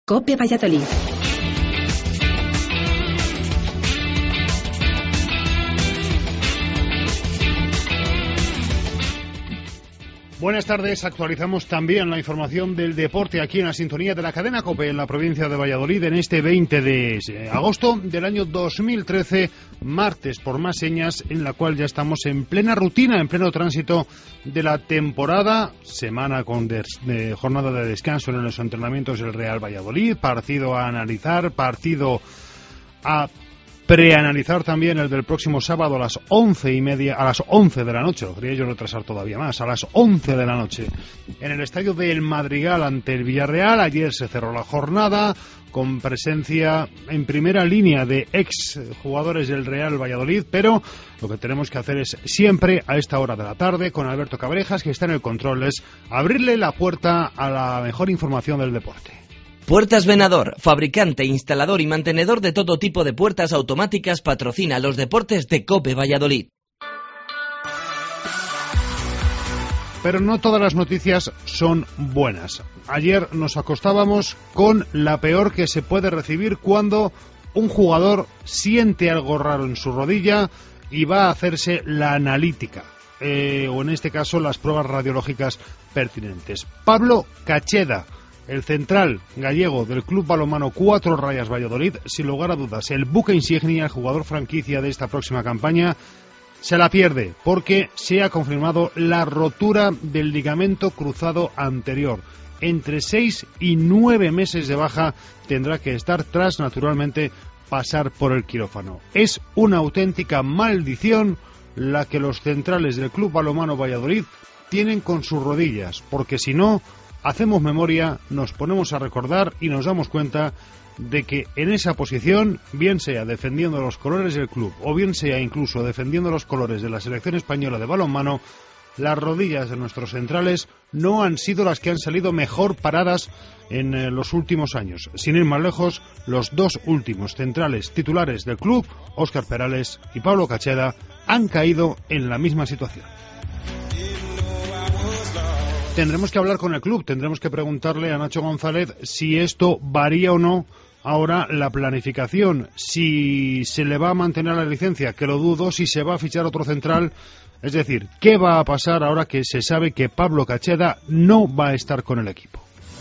COPE Valladolid. Buenas tardes, actualizamos también la información del deporte aquí en la sintonía de la cadena COPE en la provincia de Valladolid en este 20 de agosto del año 2013, martes por más señas, en la cual ya estamos en plena rutina, en pleno tránsito de la temporada, semana con jornada de descanso en los entrenamientos del Real Valladolid, partido a analizar, partido a preanalizar también el del próximo sábado a las 11:30, a las 11 de la noche, lo quería yo retrasar todavía más, a las 11 de la noche, en el estadio del Madrigal ante el Villarreal. Ayer se cerró la jornada con presencia en primera línea de ex jugadores del Real Valladolid, pero lo que tenemos que hacer es siempre a esta hora de la tarde, con Alberto Cabrejas, que está en el control, es abrirle la puerta a la mejor información del deporte. Puertas Venador, fabricante, instalador y mantenedor de todo tipo de puertas automáticas, patrocina los deportes de COPE Valladolid. Pero no todas las noticias son buenas. Ayer nos acostábamos con la peor que se puede recibir cuando un jugador siente algo raro en su rodilla y va a hacerse la analítica, o en este caso las pruebas radiológicas pertinentes. Pablo Cacheda, el central gallego del Club Balonmano Cuatro Rayas Valladolid, sin lugar a dudas, el buque insignia, el jugador franquicia de esta próxima campaña, se la pierde porque se ha confirmado la rotura del ligamento cruzado anterior. Entre 6 y 9 meses de baja tendrá que estar tras, naturalmente, pasar por el quirófano. Es una auténtica maldición la que los centrales del Club Balonmano Valladolid tienen con sus rodillas, porque si no, hacemos memoria, nos ponemos a recordar y nos damos cuenta de que en esa posición, bien sea defendiendo los colores del club o bien sea incluso defendiendo los colores de la selección española de balonmano, las rodillas de nuestros centrales no han sido las que han salido mejor paradas en los últimos años. Sin ir más lejos, los dos últimos centrales titulares del club, Óscar Perales y Pablo Cacheda, han caído en la misma situación. Tendremos que hablar con el club, tendremos que preguntarle a Nacho González si esto varía o no ahora la planificación, si se le va a mantener la licencia, que lo dudo, si se va a fichar otro central, es decir, ¿qué va a pasar ahora que se sabe que Pablo Cacheda no va a estar con el equipo?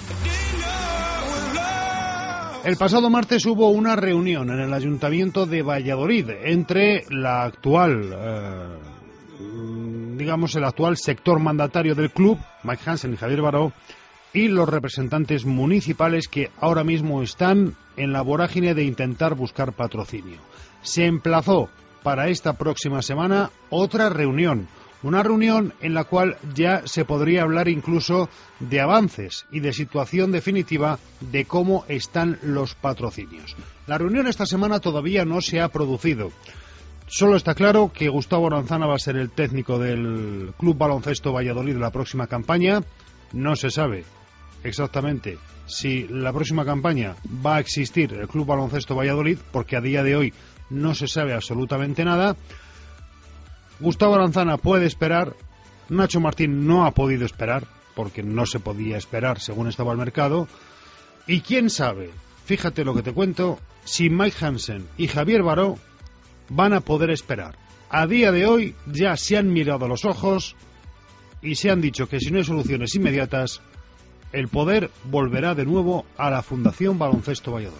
El pasado martes hubo una reunión en el Ayuntamiento de Valladolid entre la actual el actual sector mandatario del club, Mike Hansen y Javier Baró, y los representantes municipales que ahora mismo están en la vorágine de intentar buscar patrocinio. Se emplazó para esta próxima semana otra reunión, una reunión en la cual ya se podría hablar incluso de avances y de situación definitiva de cómo están los patrocinios. La reunión esta semana todavía no se ha producido. Solo está claro que Gustavo Aranzana va a ser el técnico del Club Baloncesto Valladolid de la próxima campaña. No se sabe exactamente si la próxima campaña va a existir el Club Baloncesto Valladolid, porque a día de hoy no se sabe absolutamente nada. Gustavo Aranzana puede esperar. Nacho Martín no ha podido esperar, porque no se podía esperar según estaba el mercado. Y quién sabe, fíjate lo que te cuento, si Mike Hansen y Javier Baró van a poder esperar. A día de hoy ya se han mirado a los ojos y se han dicho que si no hay soluciones inmediatas, el poder volverá de nuevo a la Fundación Baloncesto Valladolid.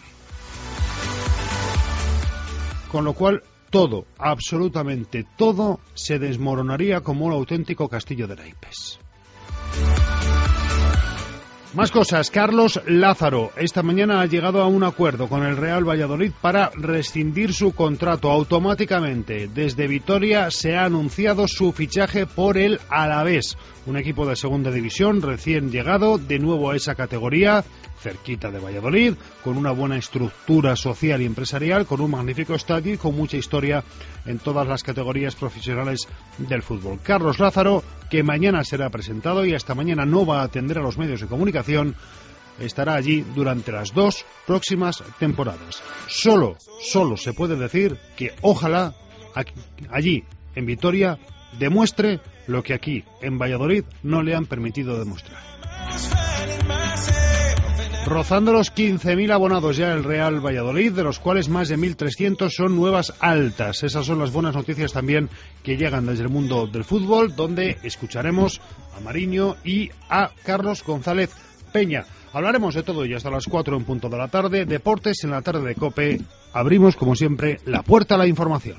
Con lo cual, todo, absolutamente todo, se desmoronaría como un auténtico castillo de naipes. Más cosas. Carlos Lázaro esta mañana ha llegado a un acuerdo con el Real Valladolid para rescindir su contrato automáticamente. Desde Vitoria se ha anunciado su fichaje por el Alavés, un equipo de segunda división recién llegado de nuevo a esa categoría, cerquita de Valladolid, con una buena estructura social y empresarial, con un magnífico estadio y con mucha historia en todas las categorías profesionales del fútbol. Carlos Lázaro, que mañana será presentado y hasta mañana no va a atender a los medios de comunicación, estará allí durante las 2 próximas temporadas. Solo se puede decir que ojalá allí en Vitoria demuestre lo que aquí en Valladolid no le han permitido demostrar. Rozando los 15.000 abonados ya el Real Valladolid, de los cuales más de 1.300 son nuevas altas. Esas son las buenas noticias también que llegan desde el mundo del fútbol, donde escucharemos a Mariño y a Carlos González Peña. Hablaremos de todo y hasta las 4 en punto de la tarde. Deportes en la tarde de COPE. Abrimos, como siempre, la puerta a la información.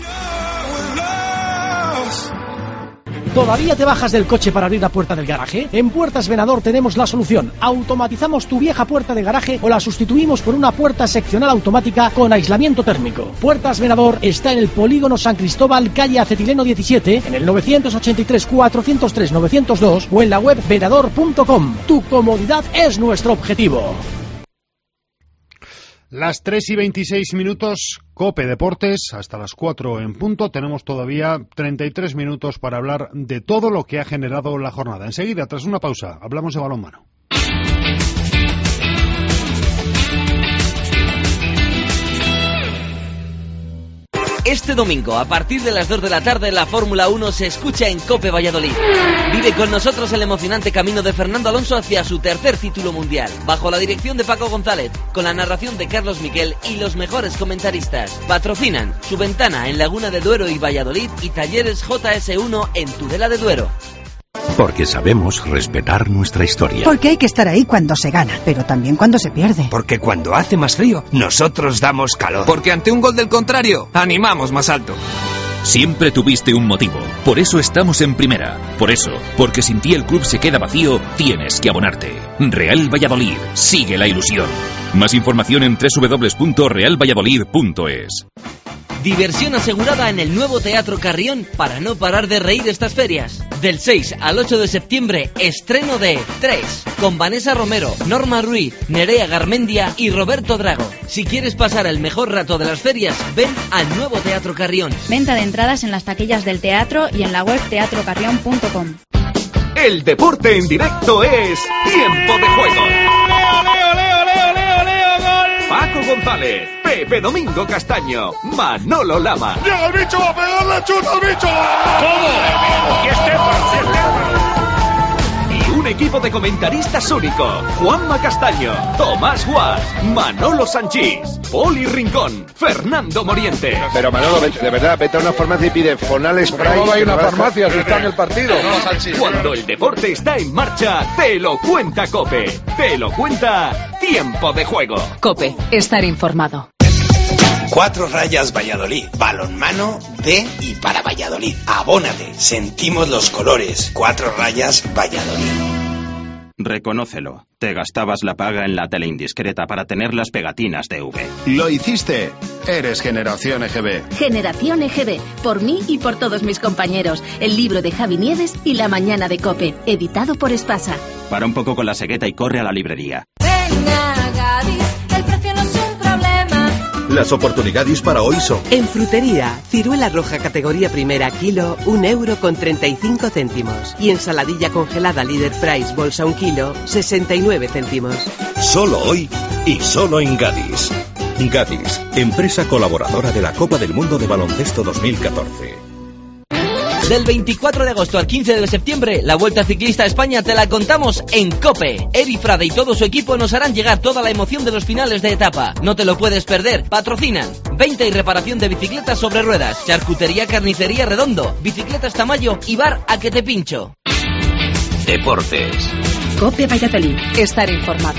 ¿Todavía te bajas del coche para abrir la puerta del garaje? En Puertas Venador tenemos la solución. Automatizamos tu vieja puerta de garaje o la sustituimos por una puerta seccional automática con aislamiento térmico. Puertas Venador está en el Polígono San Cristóbal, calle Acetileno 17, en el 983-403-902 o en la web venador.com. Tu comodidad es nuestro objetivo. Las 3:26, COPE Deportes, hasta las 4 en punto. Tenemos todavía 33 minutos para hablar de todo lo que ha generado la jornada. Enseguida, tras una pausa, hablamos de balonmano. Este domingo, a partir de las 2 de la tarde, la Fórmula 1 se escucha en COPE Valladolid. Vive con nosotros el emocionante camino de Fernando Alonso hacia su tercer título mundial, bajo la dirección de Paco González, con la narración de Carlos Miquel y los mejores comentaristas. Patrocinan Su Ventana en Laguna de Duero y Valladolid y Talleres JS1 en Tudela de Duero. Porque sabemos respetar nuestra historia. Porque hay que estar ahí cuando se gana, pero también cuando se pierde. Porque cuando hace más frío, nosotros damos calor. Porque ante un gol del contrario, animamos más alto. Siempre tuviste un motivo, por eso estamos en primera. Por eso, porque sin ti el club se queda vacío, tienes que abonarte. Real Valladolid, sigue la ilusión. Más información en www.realvalladolid.es. Diversión asegurada en el nuevo Teatro Carrión para no parar de reír estas ferias. Del 6 al 8 de septiembre, estreno de 3, con Vanessa Romero, Norma Ruiz, Nerea Garmendia y Roberto Drago. Si quieres pasar el mejor rato de las ferias, ven al nuevo Teatro Carrión. Venta de entradas en las taquillas del teatro y en la web teatrocarrión.com. El deporte en directo es Tiempo de Juego. Paco González, Pepe Domingo Castaño, Manolo Lama. ¡Llega el bicho! ¡Va a pegarle chuta al bicho! ¿Cómo? Y un equipo de comentaristas único: Juanma Castaño, Tomás Guas, Manolo Sanchís, Poli Rincón, Fernando Moriente. Pero Manolo, de verdad, vete a una farmacia y pide Fonal Spray. ¿Cómo hay una farmacia si está en el partido? Cuando el deporte está en marcha, te lo cuenta COPE. Te lo cuenta Tiempo de Juego. COPE, estar informado. 4 Rayas Valladolid, balonmano de y para Valladolid. Abónate, sentimos los colores. 4 Rayas Valladolid. Reconócelo, te gastabas la paga en la tele indiscreta para tener las pegatinas de V. Lo hiciste, eres Generación EGB. Generación EGB, por mí y por todos mis compañeros. El libro de Javi Nieves y La Mañana de COPE, editado por Espasa. Para un poco con la cegueta y corre a la librería. Venga, Gadis, el precio no es un problema. Las oportunidades para hoy son: en frutería, ciruela roja categoría primera kilo, 1,35 €. Y ensaladilla congelada Líder Price bolsa 1 kilo, 69 céntimos. Solo hoy y solo en Gadis. Gadis, empresa colaboradora de la Copa del Mundo de Baloncesto 2014. Del 24 de agosto al 15 de septiembre, la Vuelta Ciclista a España te la contamos en COPE. Evi Frade y todo su equipo nos harán llegar toda la emoción de los finales de etapa. No te lo puedes perder. Patrocinan venta y reparación de bicicletas sobre ruedas, charcutería Carnicería Redondo, bicicletas Tamayo y bar A que te pincho. Deportes. COPE Valladolid, estar informado.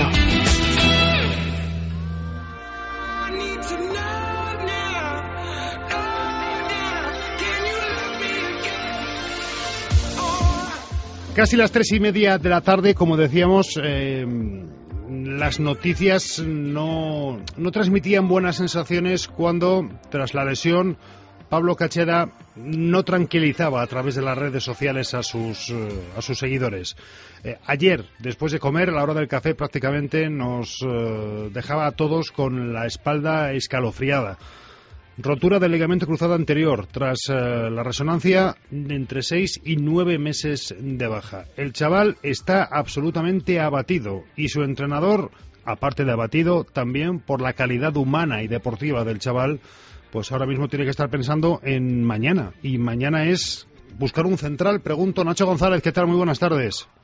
Casi las 3:30 de la tarde, como decíamos, las noticias no transmitían buenas sensaciones cuando, tras la lesión, Pablo Cacheda no tranquilizaba a través de las redes sociales a sus seguidores. Ayer, después de comer, a la hora del café, prácticamente nos dejaba a todos con la espalda escalofriada. Rotura del ligamento cruzado anterior tras la resonancia, entre 6 y 9 meses de baja. El chaval está absolutamente abatido y su entrenador, aparte de abatido, también por la calidad humana y deportiva del chaval, pues ahora mismo tiene que estar pensando en mañana. Y mañana es buscar un central. Pregunto, Nacho González, ¿qué tal? Muy buenas tardes.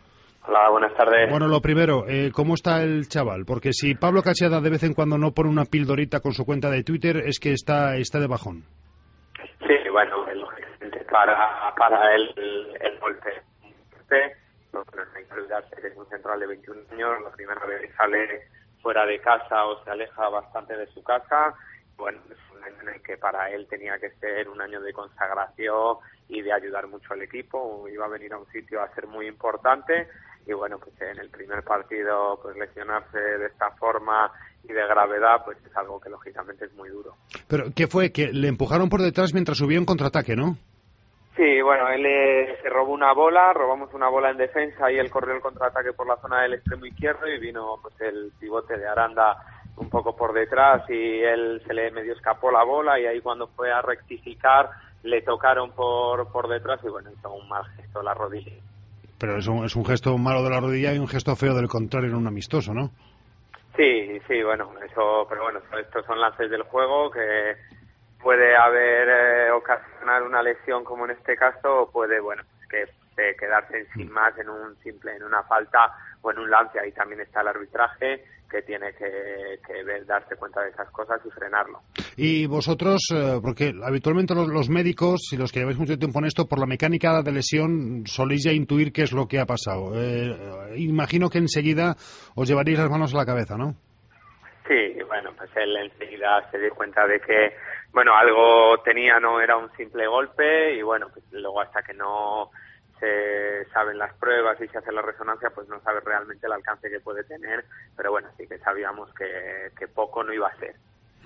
Hola, buenas tardes. Bueno, lo primero, ¿cómo está el chaval? Porque si Pablo Cacheda de vez en cuando no pone una pildorita con su cuenta de Twitter, es que está de bajón. Sí, bueno, lógicamente para el golpe. No hay que olvidarse que es un central de 21 años, la primera vez que sale fuera de casa o se aleja bastante de su casa. Bueno, es un año en el que para él tenía que ser un año de consagración y de ayudar mucho al equipo. Iba a venir a un sitio a ser muy importante y bueno, pues en el primer partido pues lesionarse de esta forma y de gravedad, pues es algo que lógicamente es muy duro. ¿Pero qué fue? Que le empujaron por detrás mientras subía un contraataque, ¿no? Sí, bueno, él se robó robamos una bola en defensa y él corrió el contraataque por la zona del extremo izquierdo y vino pues el pivote de Aranda un poco por detrás y él se le medio escapó la bola y ahí cuando fue a rectificar le tocaron por detrás y bueno, hizo un mal gesto de la rodilla. Pero es un gesto malo de la rodilla y un gesto feo del contrario en un amistoso, ¿no? Sí, bueno, pero bueno, estos son lances del juego que puede haber ocasionar una lesión como en este caso o puede, bueno, que quedarse sin más en una falta o en un lance. Ahí también está el arbitraje que tiene que darse cuenta de esas cosas y frenarlo. Y vosotros, porque habitualmente los médicos y los que lleváis mucho tiempo en esto, por la mecánica de lesión soléis ya intuir qué es lo que ha pasado. Imagino que enseguida os llevaréis las manos a la cabeza, ¿no? Sí, bueno, pues él enseguida se dio cuenta de que, bueno, algo tenía, no era un simple golpe y bueno, pues luego hasta que no se saben las pruebas y se hace la resonancia, pues no sabe realmente el alcance que puede tener, pero bueno, sí que sabíamos que poco no iba a ser.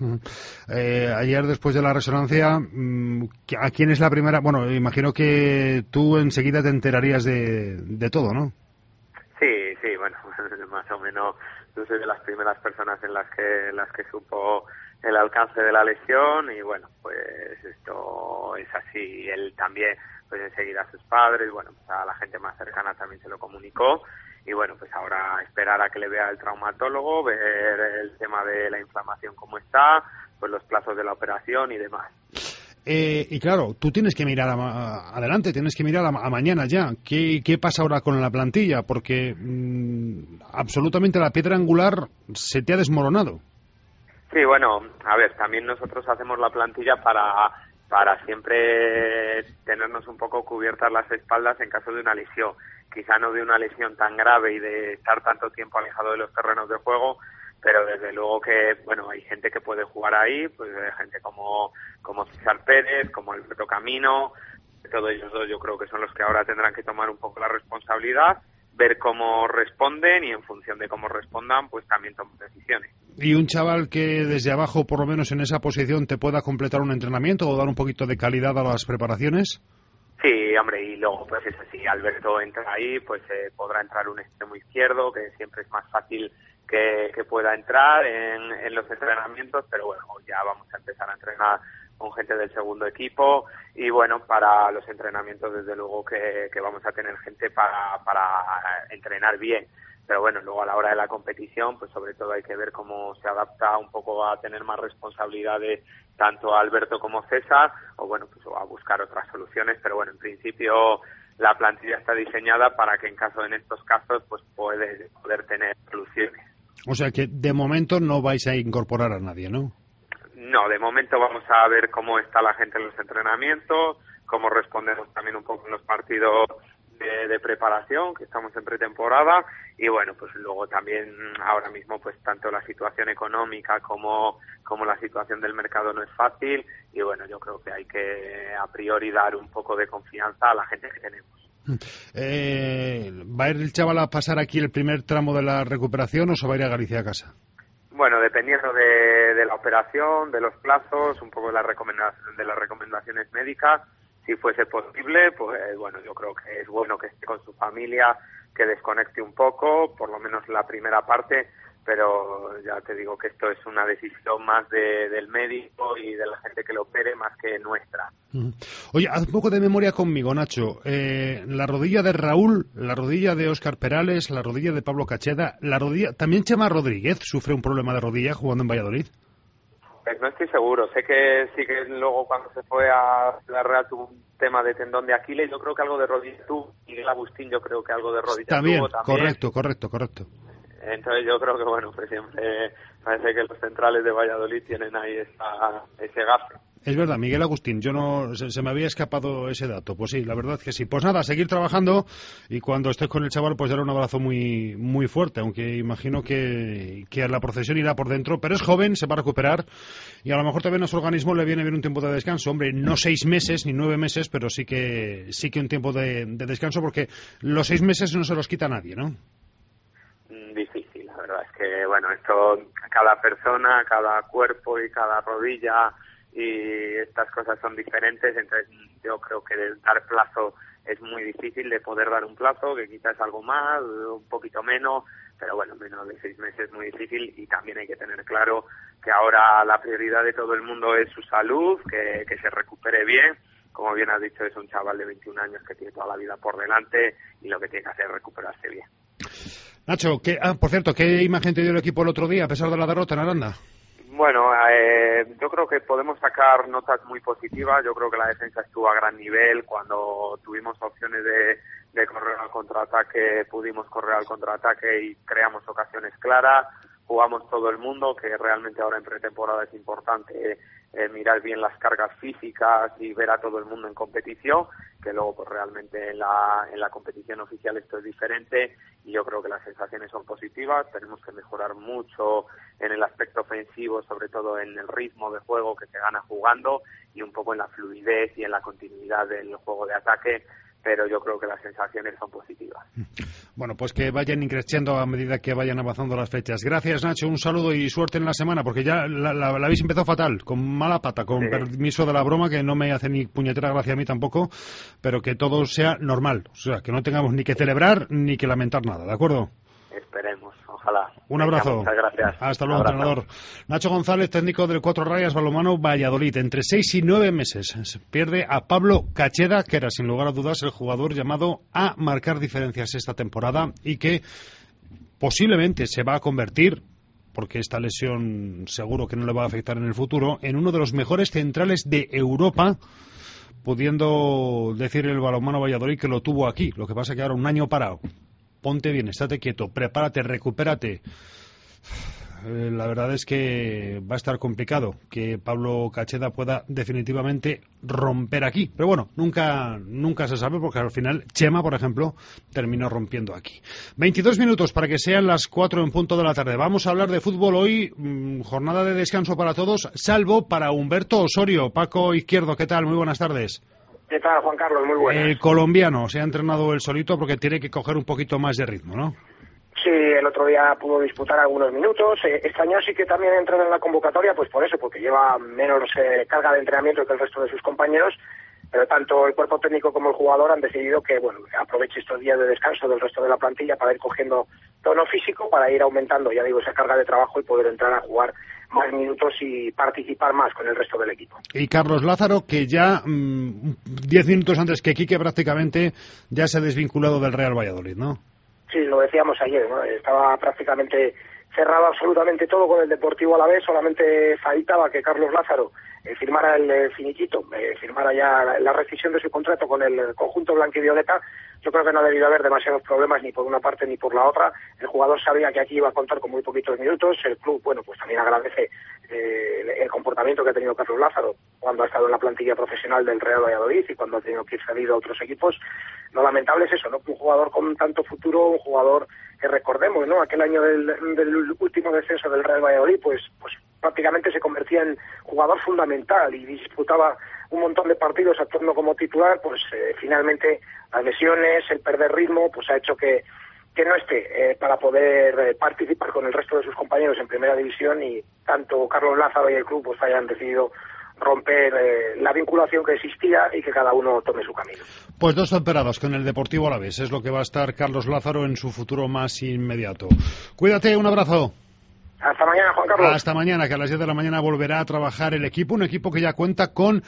Ayer, después de la resonancia, ¿a quién es la primera? Bueno, imagino que tú enseguida te enterarías de todo, ¿no? Sí, bueno, más o menos yo soy de las primeras personas en las que supo el alcance de la lesión y bueno, pues esto es así. Él también, pues enseguida a sus padres, bueno, pues a la gente más cercana también se lo comunicó y bueno, pues ahora esperar a que le vea el traumatólogo, ver el tema de la inflamación cómo está, pues los plazos de la operación y demás. Y claro, tú tienes que mirar adelante, tienes que mirar a mañana ya. ¿Qué pasa ahora con la plantilla? Porque absolutamente la piedra angular se te ha desmoronado. Sí, bueno, a ver, también nosotros hacemos la plantilla para siempre tenernos un poco cubiertas las espaldas en caso de una lesión. Quizá no de una lesión tan grave y de estar tanto tiempo alejado de los terrenos de juego, pero desde luego que, bueno, hay gente que puede jugar ahí, pues gente como César Pérez, como Alberto Camino, todos ellos dos yo creo que son los que ahora tendrán que tomar un poco la responsabilidad, ver cómo responden y en función de cómo respondan, pues también toman decisiones. ¿Y un chaval que desde abajo, por lo menos en esa posición, te pueda completar un entrenamiento o dar un poquito de calidad a las preparaciones? Sí, hombre, y luego pues eso sí, Alberto entra ahí, pues podrá entrar un extremo izquierdo, que siempre es más fácil que pueda entrar en los entrenamientos, pero bueno, ya vamos a empezar a entrenar con gente del segundo equipo y bueno, para los entrenamientos desde luego que vamos a tener gente para entrenar bien, pero bueno, luego a la hora de la competición pues sobre todo hay que ver cómo se adapta un poco a tener más responsabilidades tanto a Alberto como César o bueno, pues a buscar otras soluciones, pero bueno, en principio la plantilla está diseñada para que en estos casos pues poder tener soluciones. O sea que de momento no vais a incorporar a nadie, ¿no? No, de momento vamos a ver cómo está la gente en los entrenamientos, cómo respondemos también un poco en los partidos de preparación, que estamos en pretemporada, y bueno, pues luego también ahora mismo pues tanto la situación económica como la situación del mercado no es fácil, y bueno, yo creo que hay que a priori dar un poco de confianza a la gente que tenemos. ¿Va a ir el chaval a pasar aquí el primer tramo de la recuperación o se va a ir a Galicia a casa? Bueno, dependiendo de la operación, de los plazos, un poco de las recomendaciones médicas, si fuese posible, pues bueno, yo creo que es bueno que esté con su familia, que desconecte un poco, por lo menos la primera parte, pero ya te digo que esto es una decisión más del médico y de la gente que lo opere más que nuestra. Oye, haz un poco de memoria conmigo, Nacho. La rodilla de Raúl, la rodilla de Óscar Perales, la rodilla de Pablo Cacheda, la rodilla... ¿También Chema Rodríguez sufre un problema de rodilla jugando en Valladolid? Pues no estoy seguro. Sé que sí que luego cuando se fue a la Real tuvo un tema de tendón de Aquiles. Yo creo que algo de rodilla tuvo. Miguel Agustín yo creo que algo de rodilla tuvo también. Correcto. Entonces yo creo que bueno, pues siempre parece que los centrales de Valladolid tienen ahí ese gafe. Es verdad, Miguel Agustín, se me había escapado ese dato. Pues sí, la verdad que sí. Pues nada, seguir trabajando y cuando estés con el chaval pues darle un abrazo muy muy fuerte, aunque imagino que la procesión irá por dentro, pero es joven, se va a recuperar y a lo mejor también a su organismo le viene bien un tiempo de descanso. Hombre, no 6 meses ni 9 meses, pero sí que un tiempo de descanso, porque los 6 meses no se los quita a nadie, ¿no? Difícil, la verdad es que bueno, esto cada persona, cada cuerpo y cada rodilla y estas cosas son diferentes, entonces yo creo que dar plazo es muy difícil, de poder dar un plazo, que quizás algo más, un poquito menos, pero bueno, menos de 6 meses es muy difícil y también hay que tener claro que ahora la prioridad de todo el mundo es su salud, que se recupere bien. Como bien has dicho, es un chaval de 21 años que tiene toda la vida por delante y lo que tiene que hacer es recuperarse bien. Nacho, por cierto, ¿qué imagen te dio el equipo el otro día a pesar de la derrota en Aranda? Bueno, yo creo que podemos sacar notas muy positivas. Yo creo que la defensa estuvo a gran nivel. Cuando tuvimos opciones de correr al contraataque, pudimos correr al contraataque y creamos ocasiones claras. Jugamos todo el mundo, que realmente ahora en pretemporada es importante mirar bien las cargas físicas y ver a todo el mundo en competición, que luego pues realmente en la competición oficial esto es diferente y yo creo que las sensaciones son positivas. Tenemos que mejorar mucho en el aspecto ofensivo, sobre todo en el ritmo de juego que se gana jugando y un poco en la fluidez y en la continuidad del juego de ataque, pero yo creo que las sensaciones son positivas. Bueno, pues que vayan increciendo a medida que vayan avanzando las fechas. Gracias, Nacho, un saludo y suerte en la semana, porque ya la habéis empezado fatal, con mala pata, con permiso de la broma, que no me hace ni puñetera gracia a mí tampoco, pero que todo sea normal, o sea, que no tengamos ni que celebrar ni que lamentar nada, ¿de acuerdo? Esperemos, ojalá. Un abrazo. Muchas gracias. Hasta luego, entrenador. Nacho González, técnico del Cuatro Rayas Balonmano Valladolid. Entre 6 y 9 meses se pierde a Pablo Cacheda, que era sin lugar a dudas el jugador llamado a marcar diferencias esta temporada y que posiblemente se va a convertir, porque esta lesión seguro que no le va a afectar en el futuro, en uno de los mejores centrales de Europa, pudiendo decir el balonmano Valladolid que lo tuvo aquí. Lo que pasa es que ahora un año parado. Ponte bien, estate quieto, prepárate, recupérate. La verdad es que va a estar complicado que Pablo Cacheda pueda definitivamente romper aquí. Pero bueno, nunca se sabe, porque al final Chema, por ejemplo, terminó rompiendo aquí. 22 minutos para que sean las 4 en punto de la tarde. Vamos a hablar de fútbol hoy, jornada de descanso para todos, salvo para Humberto Osorio. Paco Izquierdo, ¿qué tal? Muy buenas tardes. ¿Qué tal, Juan Carlos? Muy buenas. El colombiano se ha entrenado él solito porque tiene que coger un poquito más de ritmo, ¿no? Sí, el otro día pudo disputar algunos minutos. Este año sí que también entró en la convocatoria, pues por eso, porque lleva menos carga de entrenamiento que el resto de sus compañeros. Pero tanto el cuerpo técnico como el jugador han decidido que, bueno, aproveche estos días de descanso del resto de la plantilla para ir cogiendo tono físico, para ir aumentando, ya digo, esa carga de trabajo y poder entrar a jugar más minutos y participar más con el resto del equipo. Y Carlos Lázaro, que ya 10 minutos antes que Quique prácticamente ya se ha desvinculado del Real Valladolid, ¿no? Sí, lo decíamos ayer, ¿no? Estaba prácticamente cerrado absolutamente todo con el Deportivo Alavés, solamente faltaba que Carlos Lázaro firmara el finiquito, firmara ya la rescisión de su contrato con el conjunto blanquivioleta. Yo creo que no ha debido haber demasiados problemas ni por una parte ni por la otra. El jugador sabía que aquí iba a contar con muy poquitos minutos. El club, bueno, pues también agradece el comportamiento que ha tenido Carlos Lázaro cuando ha estado en la plantilla profesional del Real Valladolid y cuando ha tenido que ir cedido a otros equipos. Lo lamentable es eso, ¿no? Un jugador con tanto futuro, un jugador que recordemos, ¿no? Aquel año del último descenso del Real Valladolid, pues prácticamente se convertía en jugador fundamental y disputaba un montón de partidos a turno como titular. Pues finalmente las lesiones, el perder ritmo, pues ha hecho que no esté para poder participar con el resto de sus compañeros en primera división, y tanto Carlos Lázaro y el club pues hayan decidido romper la vinculación que existía y que cada uno tome su camino. Pues 2 temporadas con el Deportivo Alavés es lo que va a estar Carlos Lázaro en su futuro más inmediato. Cuídate, un abrazo. Hasta mañana, Juan Carlos. Hasta mañana, que a las 10 de la mañana volverá a trabajar el equipo, un equipo que ya cuenta con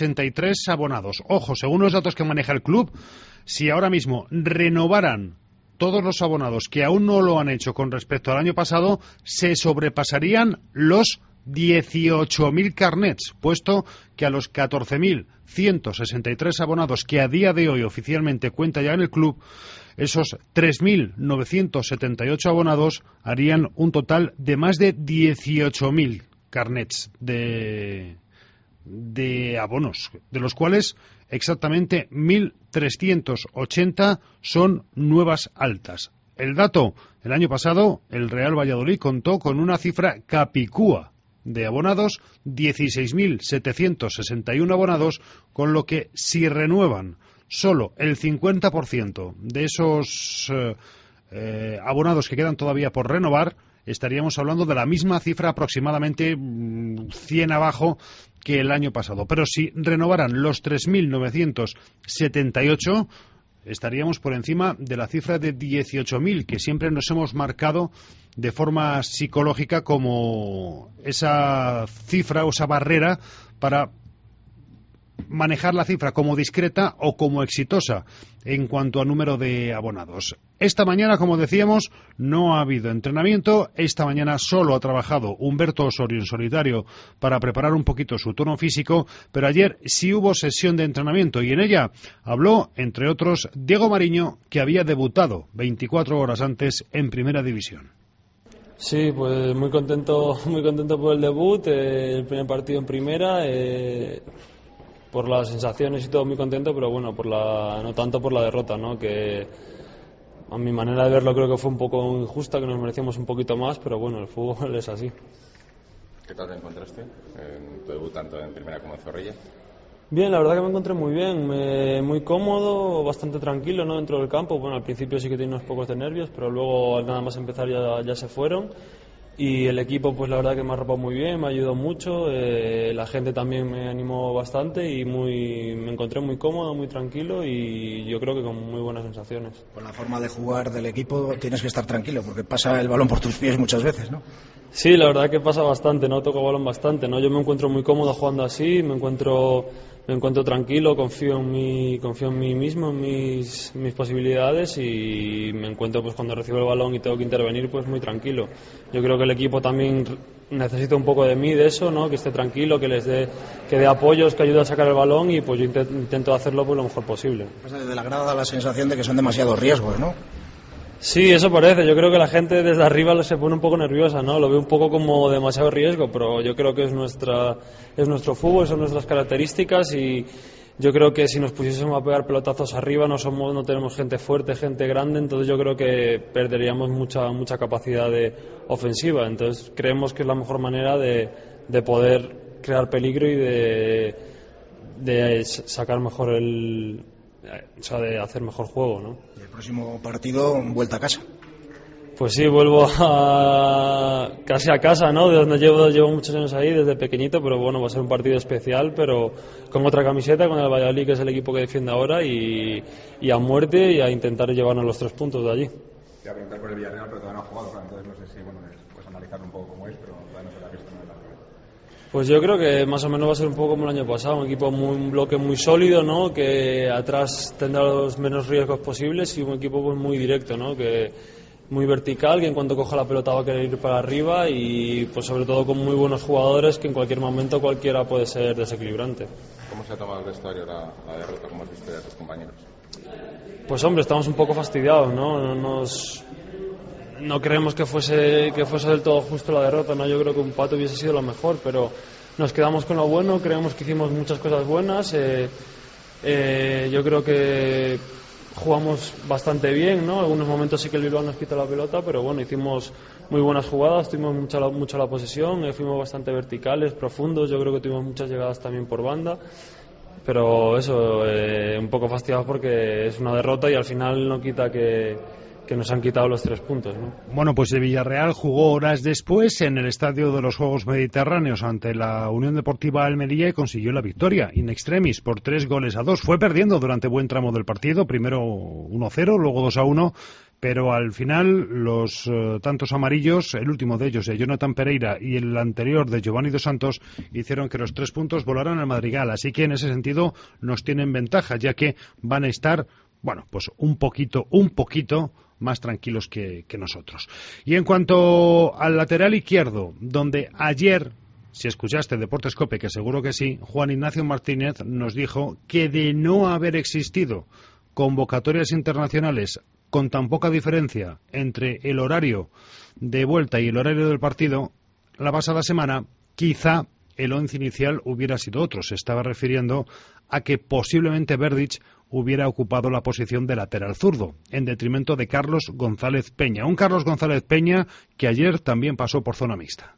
14.163 abonados. Ojo, según los datos que maneja el club, si ahora mismo renovaran todos los abonados que aún no lo han hecho con respecto al año pasado se sobrepasarían los 18.000 carnets, puesto que a los 14.163 abonados que a día de hoy oficialmente cuenta ya en el club, esos 3.978 abonados harían un total de más de 18.000 carnets de abonos, de los cuales exactamente 1.380 son nuevas altas. El dato, el año pasado el Real Valladolid contó con una cifra capicúa de abonados, 16.761 abonados, con lo que si renuevan solo el 50% de esos abonados que quedan todavía por renovar, estaríamos hablando de la misma cifra, aproximadamente 100 abajo que el año pasado. Pero si renovaran los 3.978, estaríamos por encima de la cifra de 18.000, que siempre nos hemos marcado de forma psicológica como esa cifra o esa barrera para manejar la cifra como discreta o como exitosa en cuanto a número de abonados. Esta mañana, como decíamos, no ha habido entrenamiento. Esta mañana solo ha trabajado Humberto Osorio en solitario para preparar un poquito su tono físico, pero ayer sí hubo sesión de entrenamiento y en ella habló, entre otros, Diego Mariño, que había debutado 24 horas antes en Primera División. Sí, pues muy contento por el debut, el primer partido en Primera, por las sensaciones y todo muy contento, pero bueno, no tanto por la derrota, ¿no? Que a mi manera de verlo creo que fue un poco injusta, que nos merecíamos un poquito más, pero bueno, el fútbol es así. ¿Qué tal te encontraste en tu debut tanto en Primera como en Zorrilla? Bien, la verdad que me encontré muy bien, muy cómodo, bastante tranquilo, ¿no? Dentro del campo. Bueno, al principio sí que tenía unos pocos de nervios, pero luego nada más empezar ya se fueron. Y el equipo, pues la verdad que me ha arropado muy bien, me ha ayudado mucho, la gente también me animó bastante y me encontré muy cómodo, muy tranquilo y yo creo que con muy buenas sensaciones. Con la forma de jugar del equipo tienes que estar tranquilo porque pasa el balón por tus pies muchas veces, ¿no? Sí, la verdad que pasa bastante, ¿no? Toco balón bastante, ¿no? Yo me encuentro muy cómodo jugando así, me encuentro tranquilo, confío en mí mismo, en mis posibilidades y me encuentro pues cuando recibo el balón y tengo que intervenir pues muy tranquilo. Yo creo que el equipo también necesita un poco de mí, de eso, ¿no? Que esté tranquilo, que dé apoyos, que ayude a sacar el balón y pues yo intento hacerlo pues lo mejor posible. Desde la grada da la sensación de que son demasiados riesgos, ¿no? Sí, eso parece. Yo creo que la gente desde arriba se pone un poco nerviosa, ¿no? Lo ve un poco como demasiado riesgo, pero yo creo que es nuestro fútbol, son nuestras características y yo creo que si nos pusiésemos a pegar pelotazos arriba no tenemos gente fuerte, gente grande, entonces yo creo que perderíamos mucha capacidad ofensiva. Entonces creemos que es la mejor manera de poder crear peligro y de sacar mejor de hacer mejor juego, ¿no? Y el próximo partido, vuelta a casa. Pues sí, vuelvo casi a casa, ¿no? De donde llevo muchos años ahí, desde pequeñito, pero bueno, va a ser un partido especial, pero con otra camiseta, con el Valladolid, que es el equipo que defiende ahora, y a muerte y a intentar llevarnos los 3 puntos de allí. Te voy a preguntar por el Villarreal, pero todavía no ha jugado, entonces no sé si puedes analizar un poco cómo es, pero todavía no se la ha visto en el arco. Pues yo creo que más o menos va a ser un poco como el año pasado, un equipo un bloque muy sólido, ¿no? Que atrás tendrá los menos riesgos posibles y un equipo pues muy directo, ¿no? Que muy vertical, que en cuanto coja la pelota va a querer ir para arriba y pues sobre todo con muy buenos jugadores que en cualquier momento cualquiera puede ser desequilibrante. ¿Cómo se ha tomado el vestuario la derrota? ¿Cómo has visto a tus compañeros? Pues hombre, estamos un poco fastidiados, ¿no? No creemos que fuese del todo justo la derrota, ¿no? Yo creo que un empate hubiese sido lo mejor, pero nos quedamos con lo bueno, creemos que hicimos muchas cosas buenas, yo creo que jugamos bastante bien, ¿no? En algunos momentos sí que el Bilbao nos quita la pelota, pero bueno, hicimos muy buenas jugadas, tuvimos mucha la posesión, fuimos bastante verticales, profundos, yo creo que tuvimos muchas llegadas también por banda, pero eso, un poco fastidiados porque es una derrota y al final no quita que nos han quitado los 3 puntos, ¿no? Bueno, pues el Villarreal jugó horas después en el Estadio de los Juegos Mediterráneos ante la Unión Deportiva Almería y consiguió la victoria in extremis por 3-2. Fue perdiendo durante buen tramo del partido, primero 1-0, luego 2-1, pero al final los tantos amarillos, el último de ellos de Jonathan Pereira y el anterior de Giovanni Dos Santos, hicieron que los 3 puntos volaran al Madrigal, así que en ese sentido nos tienen ventaja, ya que van a estar bueno, pues un poquito más tranquilos que nosotros. Y en cuanto al lateral izquierdo, donde ayer, si escuchaste Deportes COPE, que seguro que sí, Juan Ignacio Martínez nos dijo que de no haber existido convocatorias internacionales con tan poca diferencia entre el horario de vuelta y el horario del partido, la pasada semana quizá el once inicial hubiera sido otro. Se estaba refiriendo a que posiblemente Verdic hubiera ocupado la posición de lateral zurdo, en detrimento de Carlos González Peña. Un Carlos González Peña que ayer también pasó por zona mixta.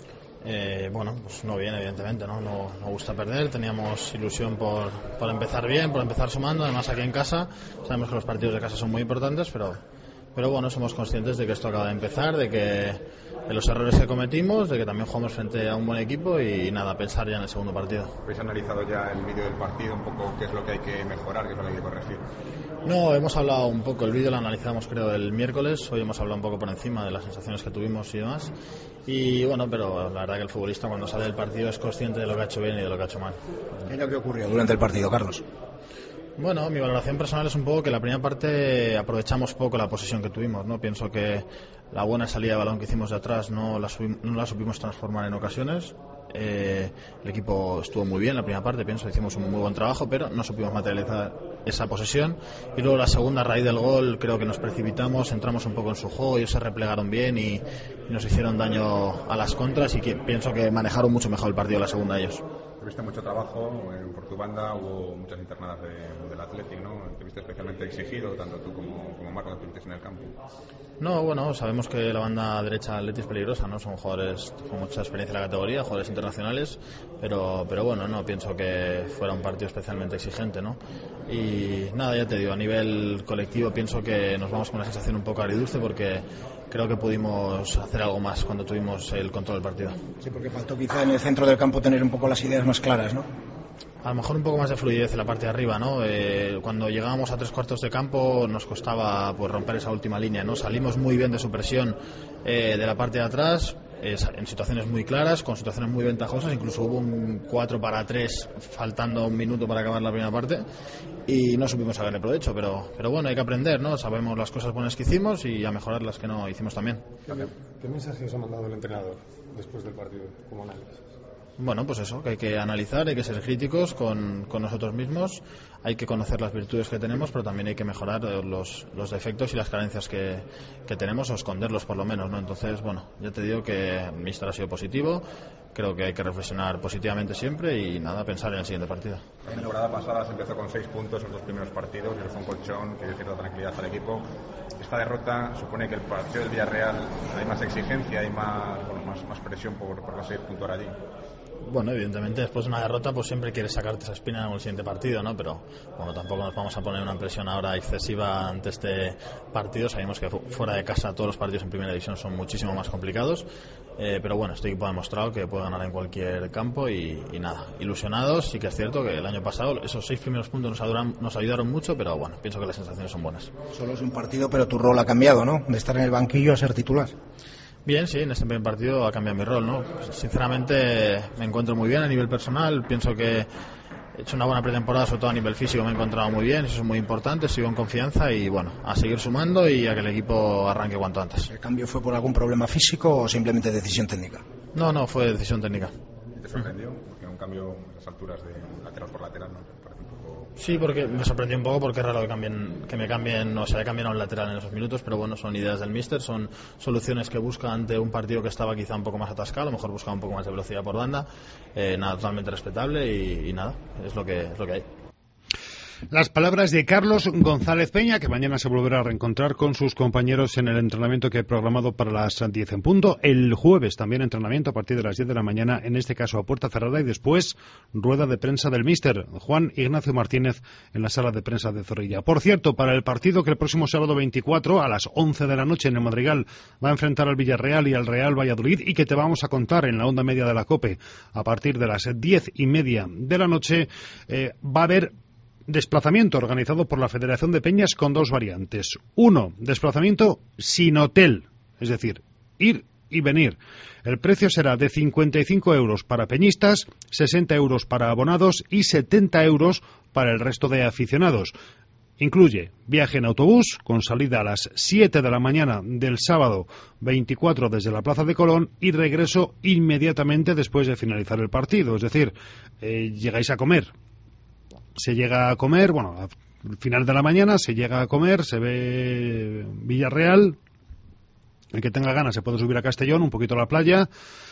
Bueno, pues no bien, evidentemente, ¿no? No gusta perder, teníamos ilusión por empezar bien, por empezar sumando, además aquí en casa, sabemos que los partidos de casa son muy importantes, pero bueno, somos conscientes de que esto acaba de empezar, de los errores que cometimos, de que también jugamos frente a un buen equipo y nada, pensar ya en el segundo partido. ¿Habéis analizado ya el vídeo del partido, un poco qué es lo que hay que mejorar, qué es lo que hay que corregir? No, hemos hablado un poco, el vídeo lo analizamos creo el miércoles, hoy hemos hablado un poco por encima de las sensaciones que tuvimos y demás, y bueno, pero la verdad que el futbolista cuando sale del partido es consciente de lo que ha hecho bien y de lo que ha hecho mal. ¿Qué es lo que ocurrió durante el partido, Carlos? Bueno, mi valoración personal es un poco que la primera parte aprovechamos poco la posesión que tuvimos, ¿no? Pienso que la buena salida de balón que hicimos de atrás no la supimos transformar en ocasiones. El equipo estuvo muy bien la primera parte, pienso que hicimos un muy buen trabajo, pero no supimos materializar esa posesión. Y luego la segunda, a raíz del gol, creo que nos precipitamos, entramos un poco en su juego, ellos se replegaron bien y nos hicieron daño a las contras y que pienso que manejaron mucho mejor el partido la segunda ellos. Tuviste mucho trabajo por tu banda, hubo muchas internadas del Athletic, ¿no? Te viste especialmente exigido, tanto tú como Marco, que estuviste en el campo. No, bueno, sabemos que la banda derecha del Athletic es peligrosa, ¿no? Son jugadores con mucha experiencia en la categoría, jugadores internacionales, pero bueno, no pienso que fuera un partido especialmente exigente, ¿no? Y nada, ya te digo, a nivel colectivo pienso que nos vamos con una sensación un poco agridulce porque creo que pudimos hacer algo más cuando tuvimos el control del partido. Sí, porque faltó quizá en el centro del campo tener un poco las ideas más claras, ¿no? A lo mejor un poco más de fluidez en la parte de arriba, ¿no? Cuando llegábamos a 3/4 de campo nos costaba pues romper esa última línea, ¿no? Salimos muy bien de su presión de la parte de atrás, en situaciones muy claras, con situaciones muy ventajosas, incluso hubo un 4-3 faltando un minuto para acabar la primera parte y no supimos sacarle provecho, pero bueno, hay que aprender, ¿no? Sabemos las cosas buenas que hicimos y a mejorar las que no hicimos también. ¿Qué mensaje os ha mandado el entrenador después del partido? ¿Cómo análisis? Bueno, pues eso, que hay que analizar, hay que ser críticos con nosotros mismos, hay que conocer las virtudes que tenemos, pero también hay que mejorar los defectos y las carencias que tenemos, o esconderlos por lo menos, ¿no? Entonces, bueno, ya te digo que el míster ha sido positivo, creo que hay que reflexionar positivamente siempre y nada, pensar en el siguiente partido. La temporada pasada se empezó con 6 puntos en los 2 primeros partidos, y fue un colchón que dio cierta tranquilidad al equipo. Esta derrota supone que el partido del Villarreal hay más exigencia, hay más presión por conseguir puntuar allí. Bueno, evidentemente después de una derrota pues siempre quieres sacarte esa espina en el siguiente partido, ¿no? Pero bueno, tampoco nos vamos a poner una presión ahora excesiva ante este partido. Sabemos que fuera de casa todos los partidos en primera división son muchísimo más complicados, pero bueno, este equipo ha demostrado que puede ganar en cualquier campo y nada, ilusionados. Sí que es cierto que el año pasado esos 6 primeros puntos nos ayudaron mucho, pero bueno, pienso que las sensaciones son buenas. Solo es un partido, pero tu rol ha cambiado, ¿no? De estar en el banquillo a ser titular. Bien, sí, en este primer partido ha cambiado mi rol, ¿no? Sinceramente me encuentro muy bien a nivel personal, pienso que he hecho una buena pretemporada, sobre todo a nivel físico me he encontrado muy bien, eso es muy importante, sigo en confianza y bueno, a seguir sumando y a que el equipo arranque cuanto antes. ¿El cambio fue por algún problema físico o simplemente decisión técnica? No, fue decisión técnica. ¿Te sorprendió? Porque un cambio a las alturas de lateral por lateral, ¿no? Sí, porque me sorprendió un poco porque es raro que me cambien, o sea, cambian a un lateral en esos minutos, pero bueno, son ideas del míster, son soluciones que busca ante un partido que estaba quizá un poco más atascado, a lo mejor buscaba un poco más de velocidad por banda, nada, totalmente respetable y nada, es lo que hay. Las palabras de Carlos González Peña, que mañana se volverá a reencontrar con sus compañeros en el entrenamiento que he programado para las 10 en punto. El jueves también entrenamiento a partir de las 10 de la mañana, en este caso a puerta cerrada, y después rueda de prensa del míster Juan Ignacio Martínez en la sala de prensa de Zorrilla. Por cierto, para el partido que el próximo sábado 24 a las 11 de la noche en el Madrigal va a enfrentar al Villarreal y al Real Valladolid, y que te vamos a contar en la onda media de la COPE a partir de las 10:30 de la noche, va a haber desplazamiento organizado por la Federación de Peñas con 2 variantes. 1, desplazamiento sin hotel, es decir, ir y venir. El precio será de 55 euros para peñistas, 60 euros para abonados y 70 euros para el resto de aficionados. Incluye viaje en autobús con salida a las 7 de la mañana del sábado 24 desde la Plaza de Colón y regreso inmediatamente después de finalizar el partido. Es decir, llegáis a comer. Se llega a comer, bueno, al final de la mañana se llega a comer, se ve Villarreal. El que tenga ganas se puede subir a Castellón, un poquito a la playa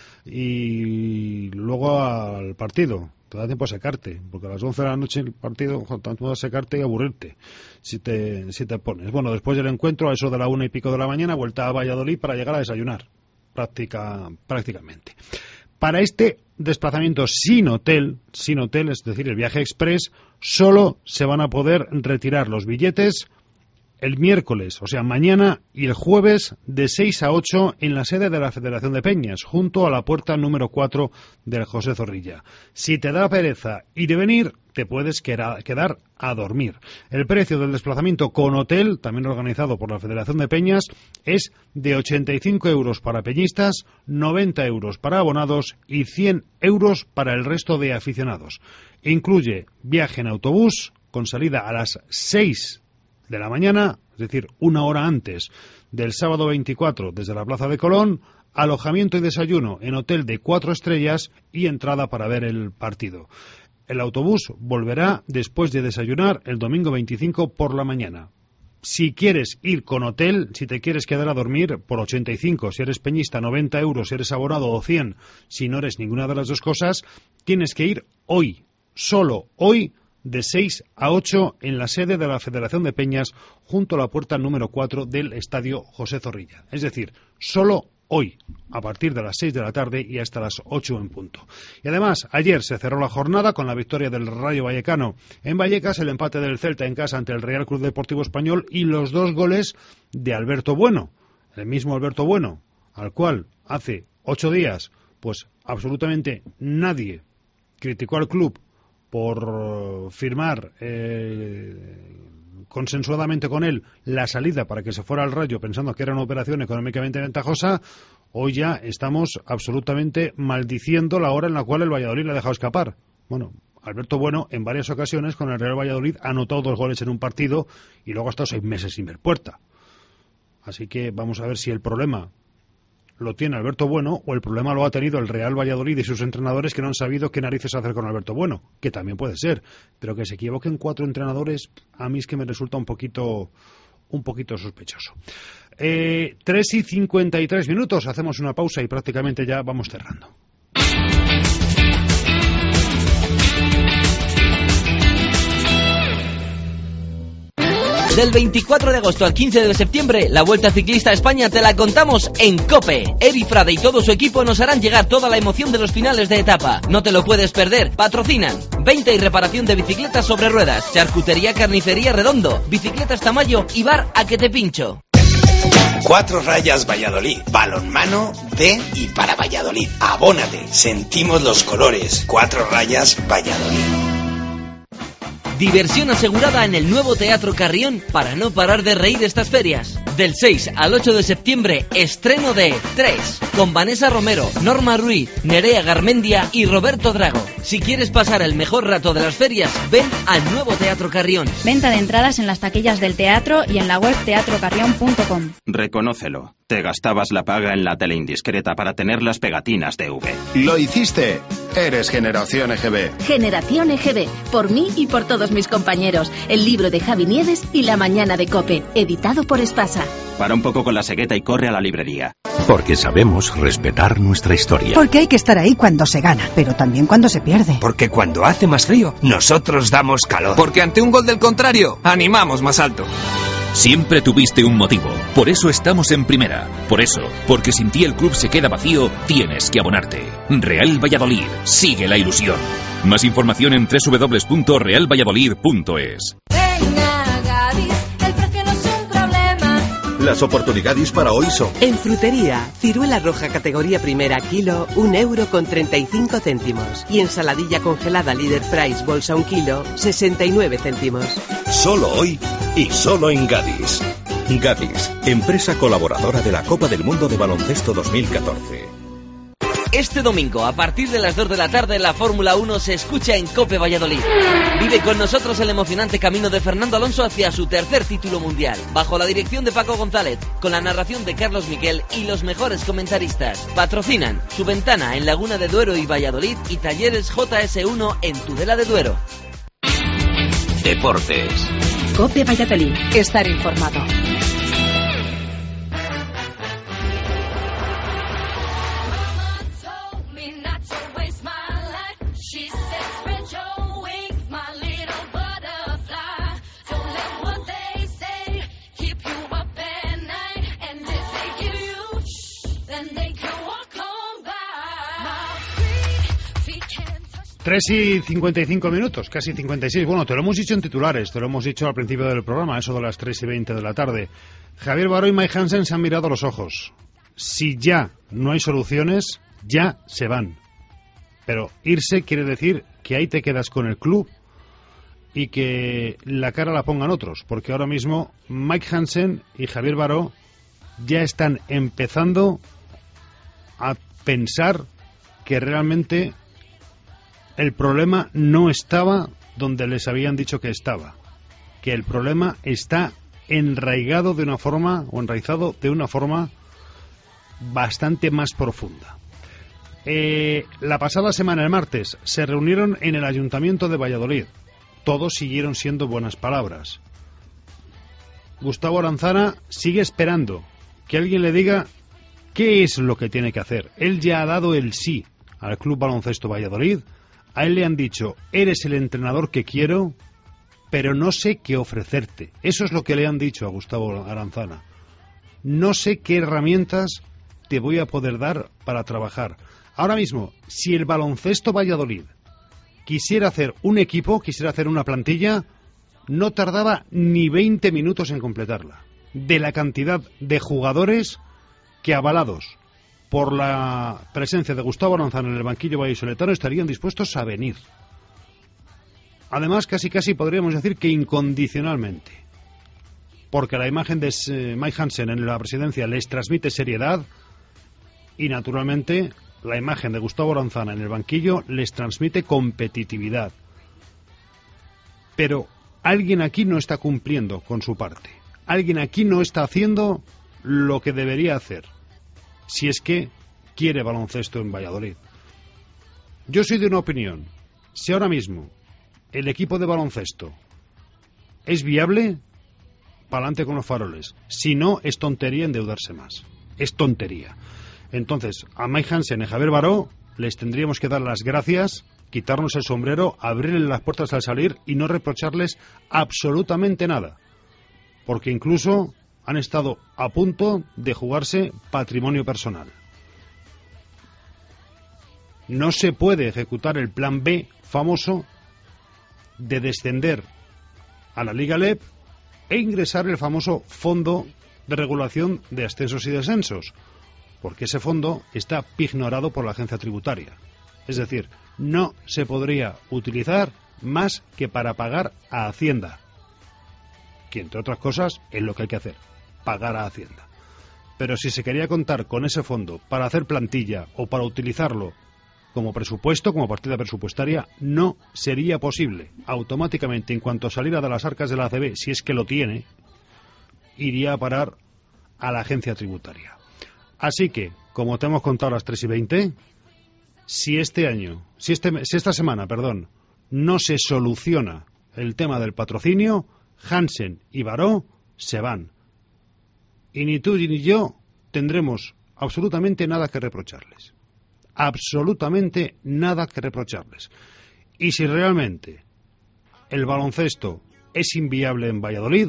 y luego al partido. Te da tiempo a secarte, porque a las 11 de la noche el partido, tanto a secarte y aburrirte si te pones. Bueno, después del encuentro, a eso de la 1:00 de la mañana, vuelta a Valladolid para llegar a desayunar, prácticamente. Para este desplazamiento sin hotel, es decir, el viaje express, solo se van a poder retirar los billetes el miércoles, o sea, mañana y el jueves de 6 a 8 en la sede de la Federación de Peñas, junto a la puerta número 4 del José Zorrilla. Si te da pereza ir y venir, te puedes quedar a dormir. El precio del desplazamiento con hotel, también organizado por la Federación de Peñas, es de 85 euros para peñistas, 90 euros para abonados y 100 euros para el resto de aficionados. Incluye viaje en autobús con salida a las 6 de la mañana, es decir, una hora antes del sábado 24 desde la Plaza de Colón, alojamiento y desayuno en hotel de 4 estrellas y entrada para ver el partido. El autobús volverá después de desayunar el domingo 25 por la mañana. Si quieres ir con hotel, si te quieres quedar a dormir, por 85, si eres peñista, 90 euros, si eres abonado, o 100, si no eres ninguna de las dos cosas, tienes que ir hoy, solo hoy, de 6 a 8 en la sede de la Federación de Peñas, junto a la puerta número 4 del Estadio José Zorrilla. Es decir, solo hoy, a partir de las 6 de la tarde y hasta las 8 en punto. Y además, ayer se cerró la jornada con la victoria del Rayo Vallecano en Vallecas, el empate del Celta en casa ante el Real Club Deportivo Español y los 2 goles de Alberto Bueno, el mismo Alberto Bueno, al cual hace 8 días, pues absolutamente nadie criticó al club por firmar consensuadamente con él la salida para que se fuera al Rayo pensando que era una operación económicamente ventajosa. Hoy ya estamos absolutamente maldiciendo la hora en la cual el Valladolid le ha dejado escapar. Bueno, Alberto Bueno en varias ocasiones con el Real Valladolid ha anotado 2 goles en un partido y luego ha estado 6 meses sin ver puerta. Así que vamos a ver si el problema lo tiene Alberto Bueno o el problema lo ha tenido el Real Valladolid y sus entrenadores que no han sabido qué narices hacer con Alberto Bueno, que también puede ser, pero que se equivoquen 4 entrenadores a mí es que me resulta un poquito sospechoso. 3:53, hacemos una pausa y prácticamente ya vamos cerrando. Del 24 de agosto al 15 de septiembre, la Vuelta Ciclista a España te la contamos en COPE. Evi Frade y todo su equipo nos harán llegar toda la emoción de los finales de etapa. No te lo puedes perder. Patrocinan venta y reparación de bicicletas sobre ruedas, charcutería Carnicería Redondo, bicicletas Tamayo y bar A que te pincho. 4 Rayas Valladolid, balonmano de y para Valladolid. Abónate, sentimos los colores. 4 Rayas Valladolid. Diversión asegurada en el nuevo Teatro Carrión para no parar de reír estas ferias. Del 6 al 8 de septiembre, estreno de 3, con Vanessa Romero, Norma Ruiz, Nerea Garmendia y Roberto Drago. Si quieres pasar el mejor rato de las ferias, ven al nuevo Teatro Carrión. Venta de entradas en las taquillas del teatro y en la web teatrocarrión.com. Reconócelo. Te gastabas la paga en la tele indiscreta para tener las pegatinas de V. Lo hiciste. Eres Generación EGB. Generación EGB. Por mí y por todos mis compañeros. El libro de Javi Nieves y La mañana de COPE. Editado por Espasa. Para un poco con la cegueta y corre a la librería. Porque sabemos respetar nuestra historia. Porque hay que estar ahí cuando se gana, pero también cuando se pierde. Porque cuando hace más frío, nosotros damos calor. Porque ante un gol del contrario, animamos más alto. Siempre tuviste un motivo, por eso estamos en primera. Por eso, porque sin ti el club se queda vacío, tienes que abonarte. Real Valladolid, sigue la ilusión. Más información en www.realvalladolid.es. Las oportunidades para hoy son: en frutería, ciruela roja categoría primera kilo, 1,35 €. Y ensaladilla congelada líder price bolsa 1 kilo, 69 céntimos. Solo hoy y solo en Gadis. Gadis, empresa colaboradora de la Copa del Mundo de Baloncesto 2014. Este domingo, a partir de las 2 de la tarde, la Fórmula 1 se escucha en COPE Valladolid. Vive con nosotros el emocionante camino de Fernando Alonso hacia su tercer título mundial, bajo la dirección de Paco González, con la narración de Carlos Miquel y los mejores comentaristas. Patrocinan Su Ventana en Laguna de Duero y Valladolid y Talleres JS1 en Tudela de Duero. Deportes. COPE Valladolid. Estar informado. Tres y 55 minutos, casi 56. Bueno, te lo hemos dicho en titulares, te lo hemos dicho al principio del programa, eso de las 3:20 de la tarde. Javier Baró y Mike Hansen se han mirado a los ojos. Si ya no hay soluciones, ya se van. Pero irse quiere decir que ahí te quedas con el club y que la cara la pongan otros, porque ahora mismo Mike Hansen y Javier Baró ya están empezando a pensar que realmente el problema no estaba donde les habían dicho que estaba, que el problema está enraizado de una forma bastante más profunda. La pasada semana, el martes, se reunieron en el Ayuntamiento de Valladolid. Todos siguieron siendo buenas palabras. Gustavo Aranzana sigue esperando que alguien le diga qué es lo que tiene que hacer. Él ya ha dado el sí al Club Baloncesto Valladolid. A él le han dicho, eres el entrenador que quiero, pero no sé qué ofrecerte. Eso es lo que le han dicho a Gustavo Aranzana. No sé qué herramientas te voy a poder dar para trabajar. Ahora mismo, si el Baloncesto Valladolid quisiera hacer un equipo, quisiera hacer una plantilla, no tardaba ni 20 minutos en completarla. De la cantidad de jugadores que, avalados por la presencia de Gustavo Aranzana en el banquillo vallisoletano, estarían dispuestos a venir. Además, casi podríamos decir que incondicionalmente, porque la imagen de Mike Hansen en la presidencia les transmite seriedad y, naturalmente, la imagen de Gustavo Aranzana en el banquillo les transmite competitividad. Pero alguien aquí no está cumpliendo con su parte. Alguien aquí no está haciendo lo que debería hacer, si es que quiere baloncesto en Valladolid. Yo soy de una opinión. Si ahora mismo el equipo de baloncesto es viable, pa'lante con los faroles. Si no, es tontería endeudarse más. Es tontería. Entonces, a Mike Hansen y a Javier Baró les tendríamos que dar las gracias, quitarnos el sombrero, abrirles las puertas al salir y no reprocharles absolutamente nada. Porque incluso han estado a punto de jugarse patrimonio personal. No se puede ejecutar el plan B famoso de descender a la Liga LEP e ingresar el famoso Fondo de Regulación de Ascensos y Descensos, porque ese fondo está pignorado por la agencia tributaria. Es decir, no se podría utilizar más que para pagar a Hacienda, que entre otras cosas es lo que hay que hacer, pagar a Hacienda. Pero si se quería contar con ese fondo para hacer plantilla o para utilizarlo como presupuesto, como partida presupuestaria, no sería posible. Automáticamente, en cuanto saliera de las arcas de la ACB, si es que lo tiene, iría a parar a la agencia tributaria. Así que, como te hemos contado a las 3:20, si esta semana, no se soluciona el tema del patrocinio, Hansen y Baró se van. Y ni tú ni yo tendremos absolutamente nada que reprocharles. Absolutamente nada que reprocharles. Y si realmente el baloncesto es inviable en Valladolid,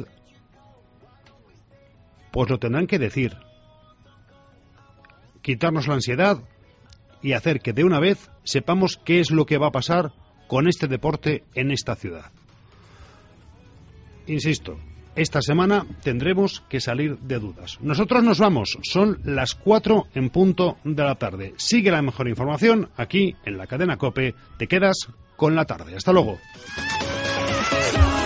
pues lo tendrán que decir. Quitarnos la ansiedad y hacer que de una vez sepamos qué es lo que va a pasar con este deporte en esta ciudad. Insisto, esta semana tendremos que salir de dudas. Nosotros nos vamos, son las 4 en punto de la tarde. Sigue la mejor información aquí en la cadena COPE. Te quedas con la tarde. Hasta luego.